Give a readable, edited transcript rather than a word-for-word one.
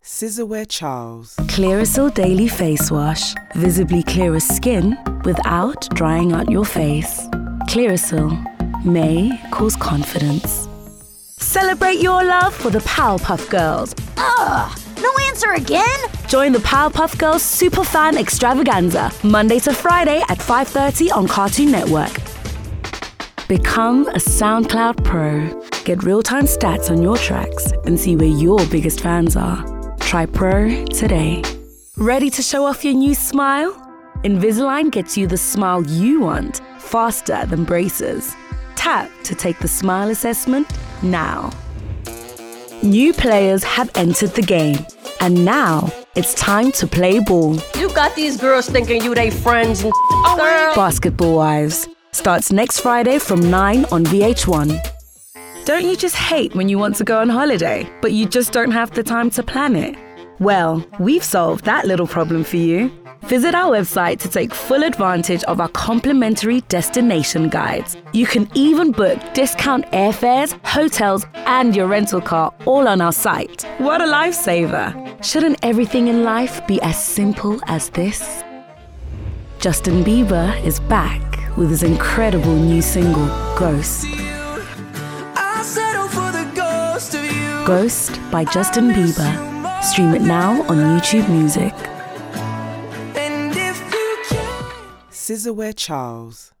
Scissorware Charles. Clearasil Daily Face Wash. Visibly clearer skin without drying out your face. Clearasil may cause confidence. Celebrate your love with the Powerpuff Girls. Ugh! No answer again? Join the Powerpuff Girls Superfan Extravaganza, Monday to Friday at 5:30 on Cartoon Network. Become a SoundCloud Pro. Get real-time stats on your tracks and see where your biggest fans are. Try Pro today. Ready to show off your new smile? Invisalign gets you the smile you want faster than braces. Tap to take the smile assessment now. New players have entered the game, and now it's time to play ball. You got these girls thinking you they friends and girl. Basketball Wives starts next Friday from 9 on VH1. Don't you just hate when you want to go on holiday, but you just don't have the time to plan it? Well, we've solved that little problem for you. Visit our website to take full advantage of our complimentary destination guides. You can even book discount airfares, hotels, and your rental car all on our site. What a lifesaver! Shouldn't everything in life be as simple as this? Justin Bieber is back with his incredible new single, Ghost. Ghost by Justin Bieber. Stream it now on YouTube Music. Scissorware Charles.